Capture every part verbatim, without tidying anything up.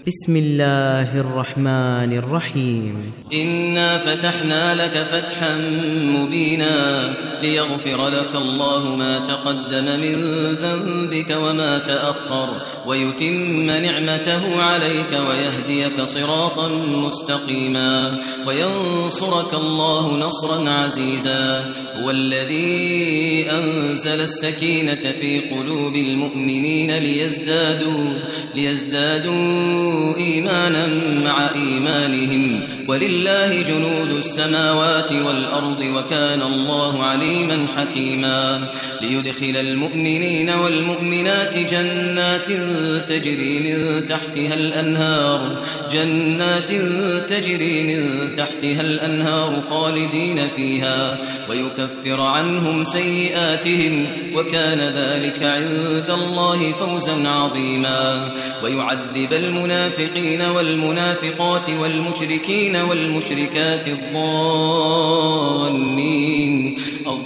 بسم الله الرحمن الرحيم. إنا فتحنا لك فتحا مبينا ليغفر لك الله ما تقدم من ذنبك وما تأخر ويتم نعمته عليك ويهديك صراطا مستقيما وينصرك الله نصرا عزيزا. هو الذي أنزل السكينة في قلوب المؤمنين ليزدادوا, ليزدادوا إيمانا مع إيمانهم ولله جنود السماوات والأرض وكان الله عليما حكيما. ليدخل المؤمنين والمؤمنات جنات تجري من تحتها الأنهار جنات تجري من تحتها الأنهار خالدين فيها ويكفر عنهم سيئاتهم وكان ذلك عند الله فوزا عظيما. ويعذب المنافقين والمنافقات والمشركين والمشركات الظانين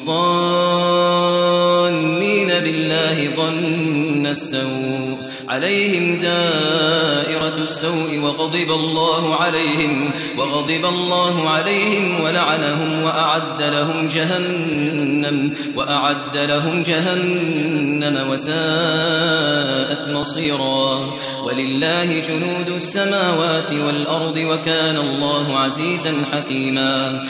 الظانين بالله ظن السوء عليهم دائرة السوء وغضب الله عليهم وغضب الله عليهم ولعنهم وأعد لهم جهنم وأعد لهم جهنم وساءت مصيرا. ولله جنود السماوات والأرض وكان الله عزيزا حكيما.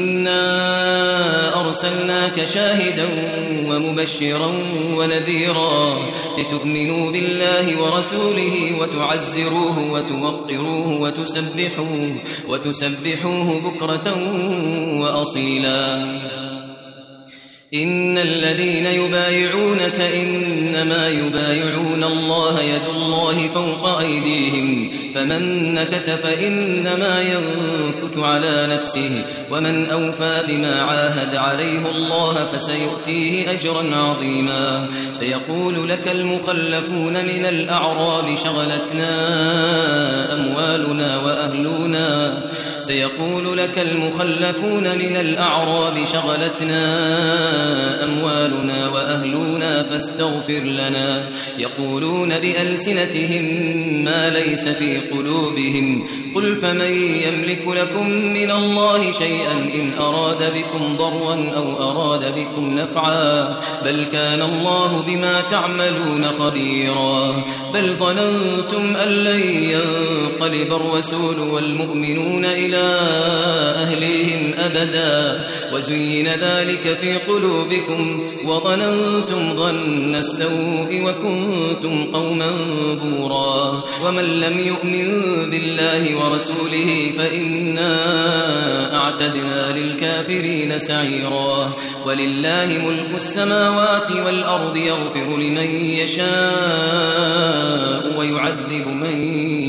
إنا أرسلناك شاهدا ومبشرا ونذيرا لتؤمنوا بالله ورسوله وتعزروه وتوقروه وتسبحوه, وتسبحوه بكرة وأصيلا. إن الذين يبايعونك إنما يبايعون الله يد الله فوق أيديهم فمن نكث فإنما ينكث على نفسه ومن أوفى بما عاهد عليه الله فسيؤتيه أجرا عظيما. سيقول لك المخلفون من الأعراب شغلتنا أموالنا وأهلنا سيقول لك المخلفون من الأعراب شغلتنا أموالنا وأهلنا فاستغفر لنا يقولون بألسنتهم ما ليس في قلوبهم قل فمن يملك لكم من الله شيئا إن أراد بكم ضرا أو أراد بكم نفعا بل كان الله بما تعملون خبيرا. بل ظننتم أن لن ينقلب الرسول والمؤمنون إلى أهليهم أبدا وزين ذلك في قلوبكم وظننتم ظن السوء وكنتم قوما بورا. ومن لم يؤمن بالله ورسوله فإنا أعتدنا للكافرين سعيرا. ولله ملك السماوات والأرض يغفر لمن يشاء ويعذب من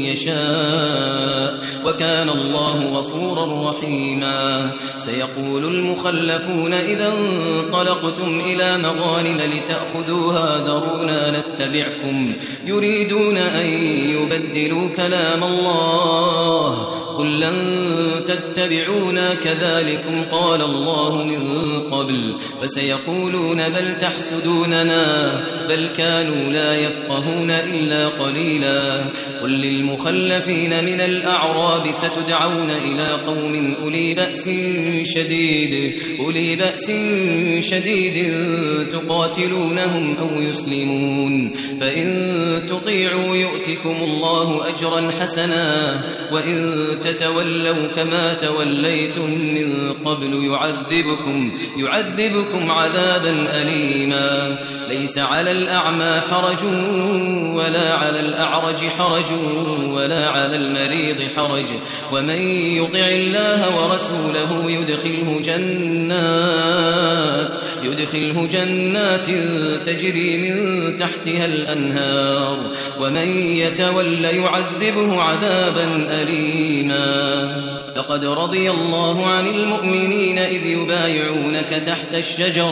يشاء وكان الله غفورا رحيما. سيقول المخلفون إذا انطلقتم إلى مغانم لتأخذوها ذرونا نتبعكم يريدون أن يبدلوا كلام الله قل لن تتبعونا كذلكم قال الله من قبل فسيقولون بل تحسدوننا بل كانوا لا يفقهون إلا قليلا. قل للمخلفين من الأعراب ستدعون إلى قوم أولي بأس شديد أولي بأس شديد تقاتلونهم أو يسلمون فإن تطيعوا يؤتكم الله أجرا حسنا وإن تتولوا كما توليتم من قبل يعذبكم يعذبكم عذابا أليما. ليس على الأعمى حرج ولا على الأعرج حرج ولا على المريض حرج ومن يطع الله ورسوله يدخله جنات يدخله جنات تجري من تحتها الأنهار ومن يتول يعذبه عذابا أليما. لقد رضي الله عن المؤمنين إذ يبايعونك تحت الشجرة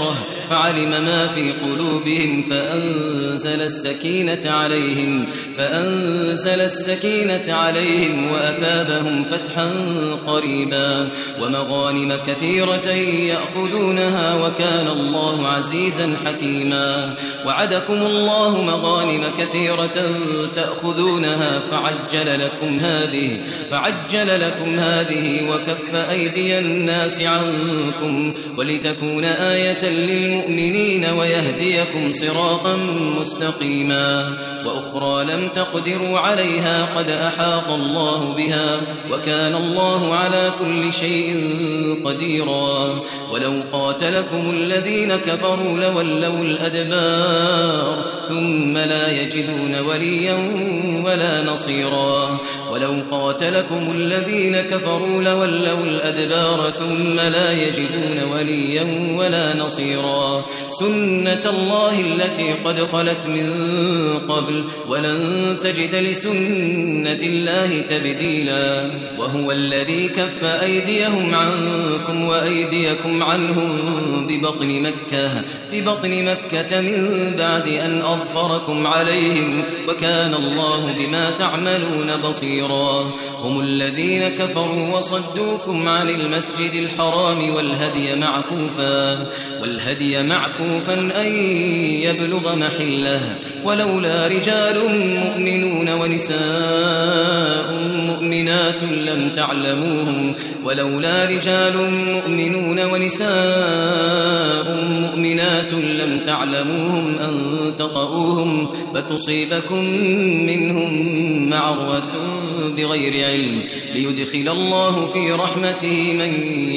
فعلم ما في قلوبهم فأنزل السكينة عليهم فأنزل السكينة عليهم وأثابهم فتحا قريبا ومغانم كثيرة يأخذونها وكان الله عزيزا حكيما وعدكم الله مغانم كثيرة تأخذونها فعجل لكم هذه فعجل لكم هذه وكف أيدي الناس عنكم ولتكون آية للمؤمنين ويهديكم صراطا مستقيما وأخرى لم تقدروا عليها قد أحاط الله بها وكان الله على كل شيء قديرا ولو قاتلكم الذين كفروا لولوا الأدبار ثم لا يجدون وليا ولا نصيرا ولو قاتلكم الذين كفروا لولوا الأدبار ثم لا يجدون وليا ولا نصيرا سنة الله التي قد خلت من قبل ولن تجد لسنة الله تبديلا وهو الذي كف أيديهم عنكم وأيديكم عنهم ببطن مكة ببطن مكة من بعد أن أظفركم عليهم وكان الله بما تعملون بصيرا هم الذين كفروا وصدوكم عن المسجد الحرام والهدي معكوفا والهدي معكوفا أن يبلغ محله ولولا رجال مؤمنون ونساء مؤمنات لم تعلموهم ولولا رجال مؤمنون ونساء مؤمنات لم تعلموهم أن تطؤوهم فتصيبكم منهم معرة بغير علم ليدخل الله في رحمته من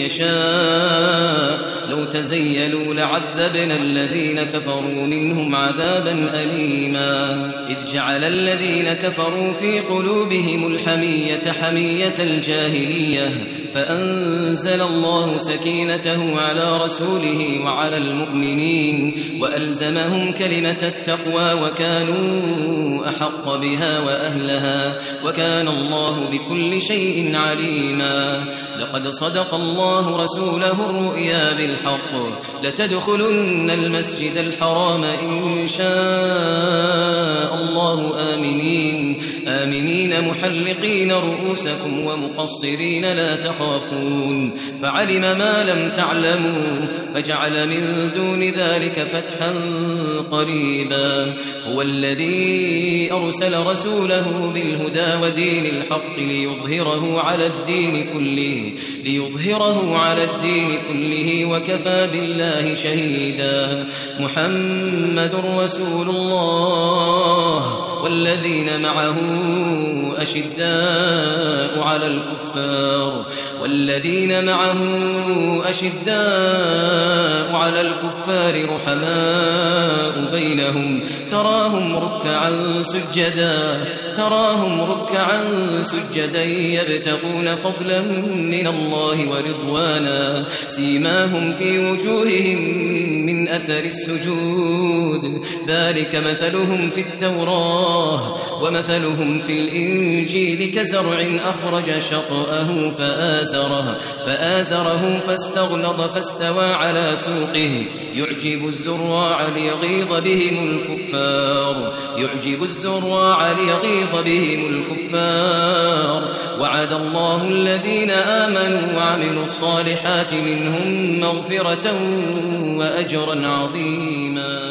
يشاء لو تزيلوا لعذبنا الذين كفروا منهم عذابا أليما إذ جعل الذين كفروا في قلوبهم الحمية حمية الجاهلية فأنزل الله سكينته على رسوله وعلى المؤمنين وألزمهم كلمة التقوى وكانوا أحق بها وأهلها وكان الله بكل شيء عليما لقد صدق الله رسوله الرؤيا بالحق لتدخلن المسجد الحرام إن شاء الله آمنين آمنين محلقين رؤوسكم ومقصرين لا تخافون فعلم ما لم تعلموا فجعل من دون ذلك فتحا قريبا هو الذي أرسل رسوله بالهدى ودين الحق ليظهره على الدين كله ليظهره على الدين كله وكفى بالله شهيدا محمد رسول الله والذين معه أشداء على الكفار والذين معه أشداء على الكفار رحماء بينهم تراهم ركعا سجدا تراهم ركعا سجدا يبتغون فضلا من الله ورضوانا سيماهم في وجوههم من أثر السجود ذلك مثلهم في التوراة ومثلهم في الإنجيل كزرع أخرج شطأه فآزره فآزره فاستغلظ فاستوى على سوقه يعجب الزراع ليغيظ بهم الكفار يعجب الزراع ليغيظ بهم الكفار وعد الله الذين آمنوا وعملوا الصالحات منهم مغفرة وأجرا عظيما.